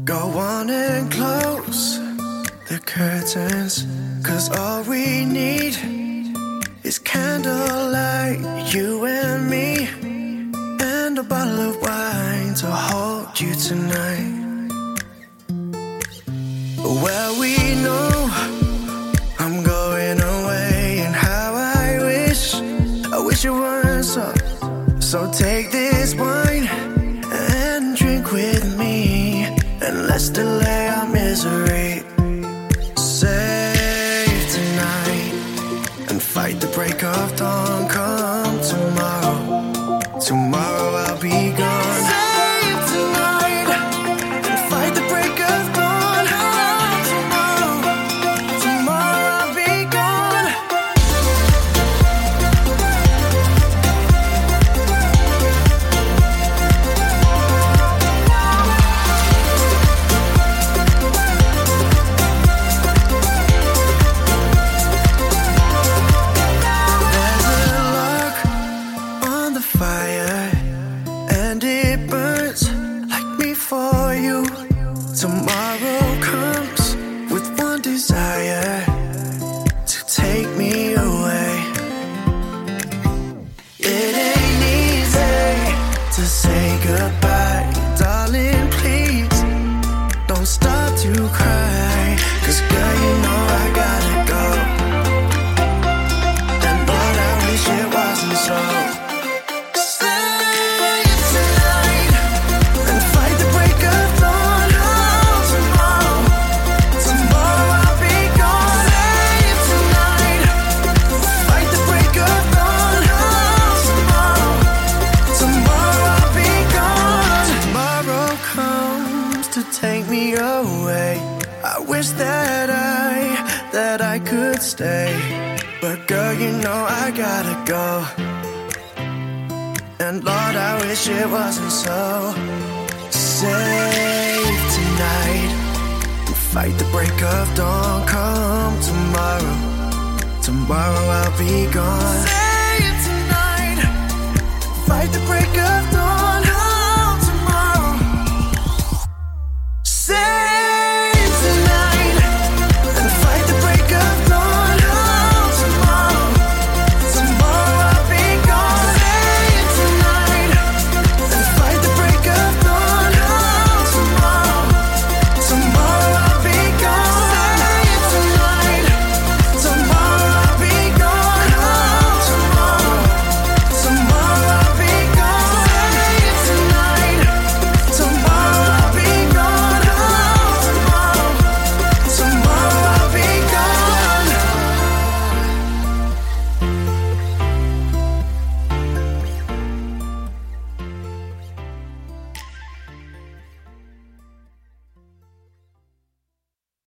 Go on and close the curtains, 'cause all we need is candlelight, you and me, and a bottle of wine to hold you tonight. Well, we know I'm going away, and how I wish it weren't so. So take this wine and drink with me, and let's delay our misery. Save tonight and fight the break of dawn. Come tomorrow, tomorrow I'll be gone. Save tonight and fight the break of dawn. Tomorrow, tomorrow I'll be gone. Fire, and it burns like me for you. Tomorrow comes with one desire, to take me away. It ain't easy to say goodbye, darling, please don't start to cry, 'cause girl, you know I gotta go, and Lord, I wish it wasn't so. Take me away. I wish that I could stay, but girl, you know I gotta go, and Lord, I wish it wasn't so. Save tonight and fight the break of dawn. Come tomorrow, tomorrow I'll be gone.